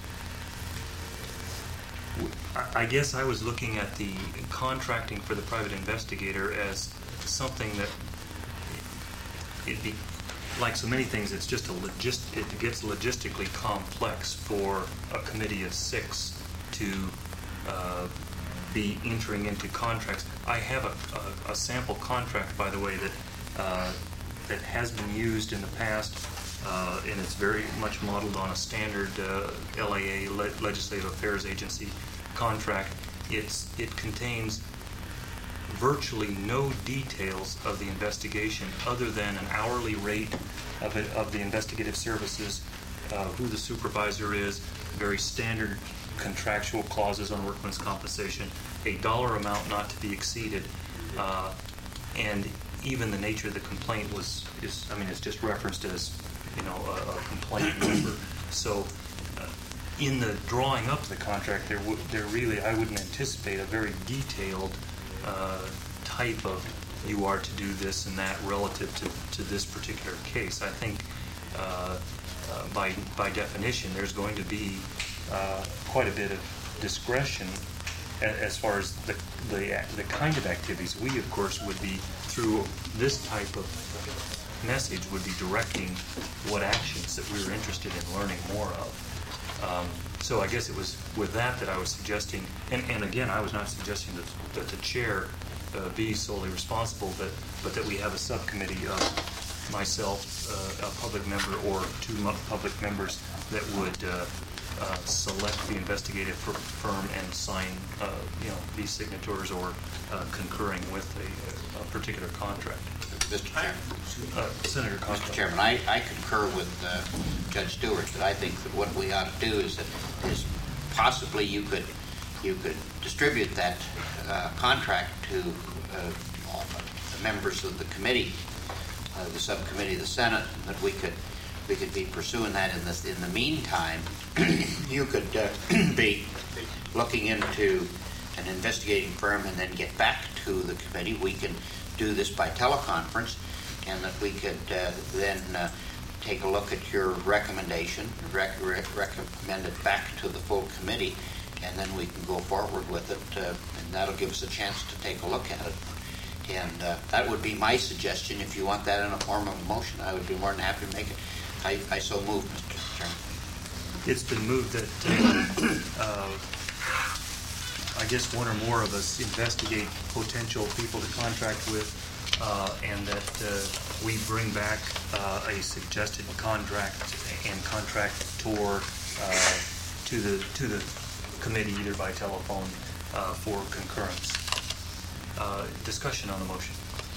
I guess I was looking at the contracting for the private investigator as something that it be. Like so many things, it's just a logist. It gets logistically complex for a committee of six to uh, be entering into contracts. I have a, a, a sample contract, by the way, that uh, that has been used in the past, uh, and it's very much modeled on a standard uh, L A A, Le- Legislative Affairs Agency contract. It's it contains virtually no details of the investigation other than an hourly rate of it, of the investigative services, uh, who the supervisor is, very standard contractual clauses on workman's compensation, a dollar amount not to be exceeded, uh, and even the nature of the complaint was is I mean it's just referenced as you know a, a complaint number. So uh, in the drawing up of the contract, there w- there really I wouldn't anticipate a very detailed Uh, type of you are to do this and that relative to, to this particular case. I think uh, uh, by by definition there's going to be uh, quite a bit of discretion a- as far as the, the the kind of activities. We of course would be, through this type of message, would be directing what actions that we were interested in learning more of. Um, So I guess it was with that that I was suggesting, and, and again, I was not suggesting that, that the chair uh, be solely responsible, but, but that we have a subcommittee of myself, uh, a public member, or two mu- public members that would uh, uh, select the investigative fir- firm and sign, uh, you know, be signatories or uh, concurring with a, a particular contract. Mister Chairman. Uh, Senator Mister Coghill. Chairman, I, I concur with uh, Judge Stewart that I think that what we ought to do is that is possibly you could you could distribute that uh, contract to uh, all the members of the committee, uh, the subcommittee of the Senate, and that we could we could be pursuing that in this. In the meantime, you could uh, be looking into an investigating firm and then get back to the committee. We can do this by teleconference, and that we could uh, then uh, take a look at your recommendation, rec- rec- recommend it back to the full committee, and then we can go forward with it, uh, and that'll give us a chance to take a look at it. And uh, that would be my suggestion. If you want that in a form of a motion, I would be more than happy to make it. I, I so move, Mister Chairman. It's been moved that uh, uh, I guess one or more of us investigate potential people to contract with, uh, and that uh, we bring back uh, a suggested contract and contractor uh, to the to the committee either by telephone uh, for concurrence. Uh, discussion on the motion.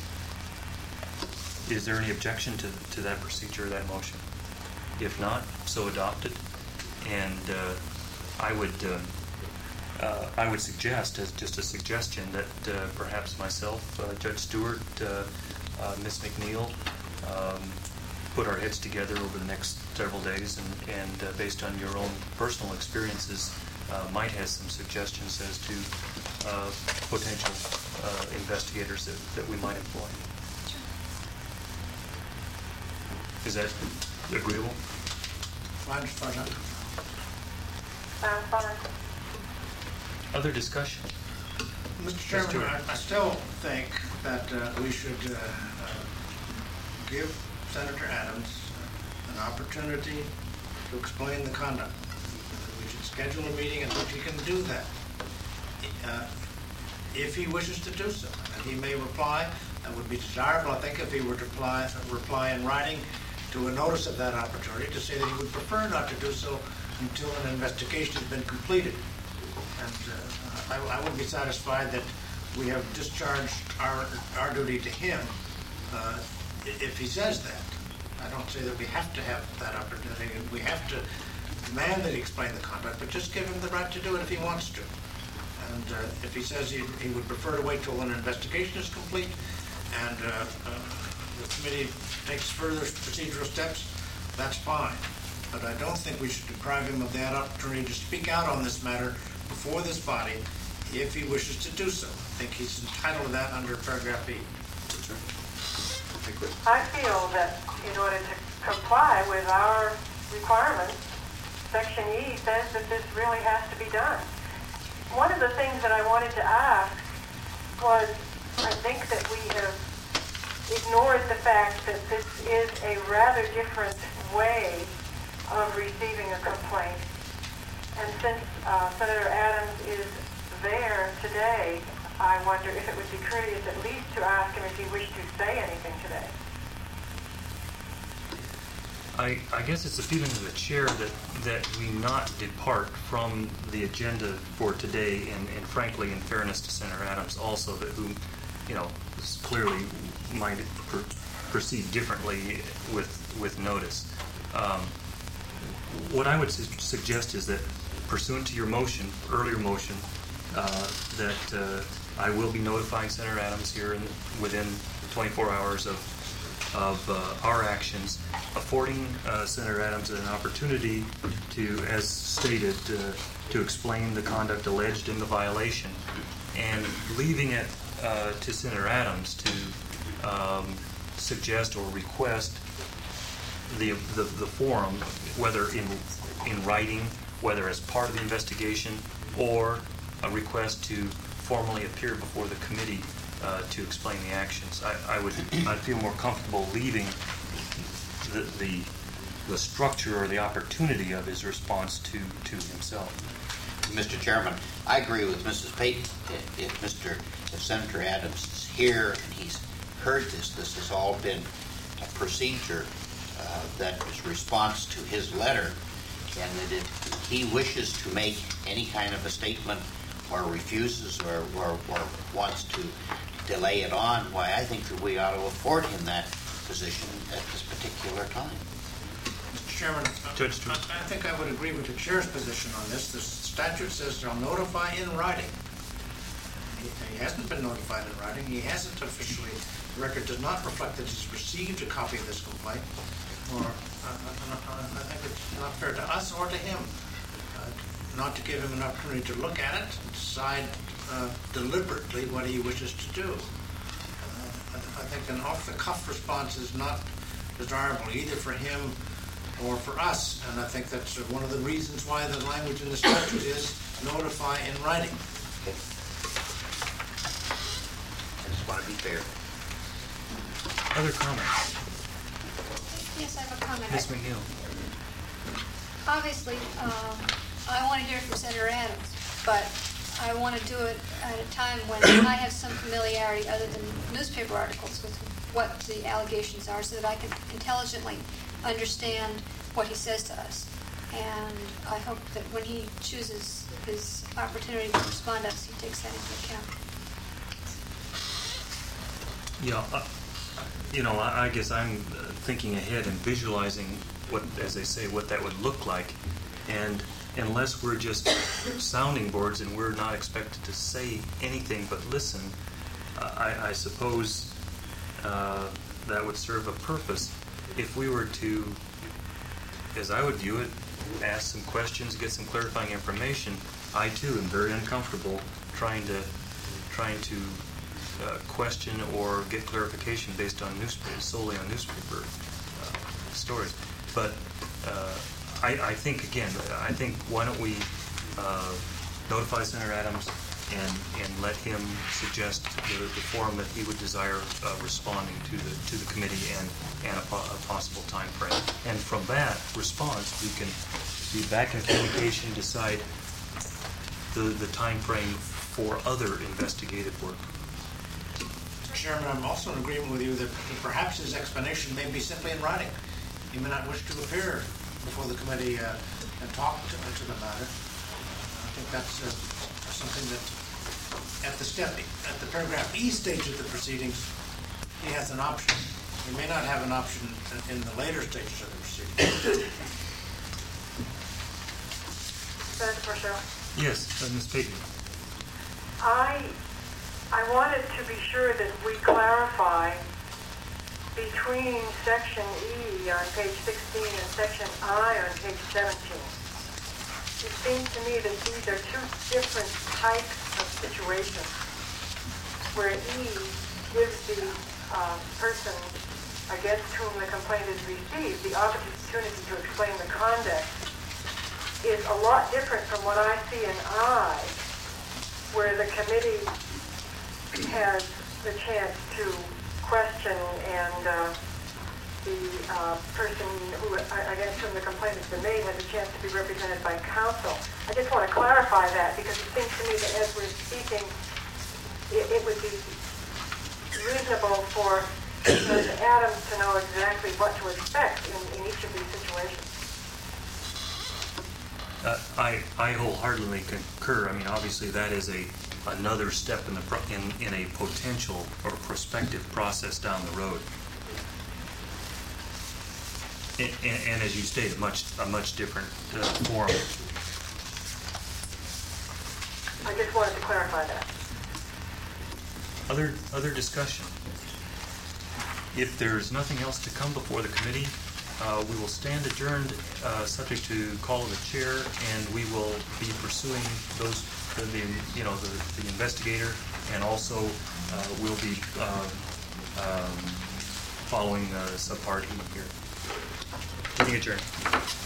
Is there any objection to, to that procedure or that motion? If not, so adopted. And uh, I would uh, uh, I would suggest, as just a suggestion, that uh, perhaps myself, uh, Judge Stewart, uh, uh, Miz McNeil, um, put our heads together over the next several days, and, and uh, based on your own personal experiences, uh, might have some suggestions as to uh, potential uh, investigators that, that we might employ. Is that agreeable? Fine, fine. Sounds fine. Other discussion? Mister Chairman, Stewart. I, I still think that uh, we should uh, uh, give Senator Adams uh, an opportunity to explain the conduct. We should schedule a meeting in which he can do that, uh, if he wishes to do so. And he may reply. That would be desirable, I think, if he were to reply, reply in writing to a notice of that opportunity, to say that he would prefer not to do so until an investigation has been completed. And uh, I, I would be satisfied that we have discharged our our duty to him uh, if he says that. I don't say that we have to have that opportunity. We have to demand that he explain the conduct, but just give him the right to do it if he wants to. And uh, if he says he, he would prefer to wait till an investigation is complete and uh, uh, the committee takes further procedural steps, that's fine. But I don't think we should deprive him of that opportunity to speak out on this matter before this body if he wishes to do so. I think he's entitled to that under paragraph E. I feel that in order to comply with our requirements, Section E says that this really has to be done. One of the things that I wanted to ask was, I think that we have ignored the fact that this is a rather different way of receiving a complaint. And since uh, Senator Adams is there today, I wonder if it would be courteous at least to ask him if he wished to say anything today. I, I guess it's a feeling of the chair that, that we not depart from the agenda for today, and, and frankly, in fairness to Senator Adams also, that who, you know, is clearly might per, proceed differently with with notice. Um, what I would su- suggest is that, pursuant to your motion, earlier motion, uh, that uh, I will be notifying Senator Adams here in, within twenty-four hours of of uh, our actions, affording uh, Senator Adams an opportunity to, as stated, uh, to explain the conduct alleged in the violation, and leaving it uh, to Senator Adams to um, suggest or request the, the the forum, whether in in writing, whether as part of the investigation, or a request to formally appear before the committee uh, to explain the actions. I, I would I'd feel more comfortable leaving the, the the structure or the opportunity of his response to, to himself. Mister Chairman, I agree with Missus Payton. If, if Mister if Senator Adams is here and he's heard this, this has all been a procedure uh, that is response to his letter, and that if he wishes to make any kind of a statement or refuses or, or, or wants to delay it on, why I think that we ought to afford him that position at this particular time. Mister Chairman, Judge Stewart. I, I think I would agree with the chair's position on this. The statute says shall notify in writing. He, he hasn't been notified in writing. He hasn't officially. The record does not reflect that he's received a copy of this complaint. Or uh, I, I think it's not fair to us or to him uh, not to give him an opportunity to look at it and decide uh, deliberately what he wishes to do. Uh, I, I think an off-the-cuff response is not desirable either for him or for us, and I think that's one of the reasons why the language in the statute is notify in writing. Okay. I just want to be fair. Other comments? Yes, I have a comment. Miz McNeil. Obviously, um, I want to hear from Senator Adams, but I want to do it at a time when I have some familiarity other than newspaper articles with what the allegations are so that I can intelligently understand what he says to us. And I hope that when he chooses his opportunity to respond to us, he takes that into account. Yeah, uh, you know, I, I guess I'm thinking ahead and visualizing what, as they say, what that would look like. And unless we're just sounding boards and we're not expected to say anything but listen, uh, I, I suppose uh, that would serve a purpose. If we were to, as I would view it, ask some questions, get some clarifying information, I too am very uncomfortable trying to trying to uh, question or get clarification based on newspaper, solely on newspaper uh, stories. But uh, I, I think again, I think why don't we uh, notify Senator Adams and and let him suggest the, the forum that he would desire uh, responding to the to the committee and and a, po- a possible time frame. And from that response, we can be back in communication, decide the the time frame for other investigative work. Mister Chairman, I'm also in agreement with you that perhaps his explanation may be simply in writing. He may not wish to appear before the committee uh, and talk to, to the matter. I think that's uh, something that at the step, at the paragraph E stage of the proceedings, he has an option. He may not have an option in the later stages of the proceedings. Senator Porchel? Yes, uh, Miz Payton. I, I wanted to be sure that we clarify between section E on page sixteen and section I on page seventeen. It seems to me that these are two different types of situations where E gives the uh, person against whom the complaint is received the opportunity to explain the conduct is a lot different from what I see in I, where the committee has the chance to question and uh, the uh, person who, against whom the complaint has been made has a chance to be represented by counsel. I just want to clarify that because it seems to me that as we're speaking, it, it would be reasonable for Senator Adams to know exactly what to expect in, in each of these situations. Uh, I I wholeheartedly concur. I mean, obviously, that is a another step in the pro- in in a potential or prospective process down the road. And, and, and as you stated, much a much different uh, forum. I just wanted to clarify that. Other other discussion. If there's nothing else to come before the committee, uh, we will stand adjourned, uh, subject to call of the chair, and we will be pursuing those the, the you know the, the investigator, and also uh, we'll be uh, um, following uh, subpart E here. Meeting adjourned.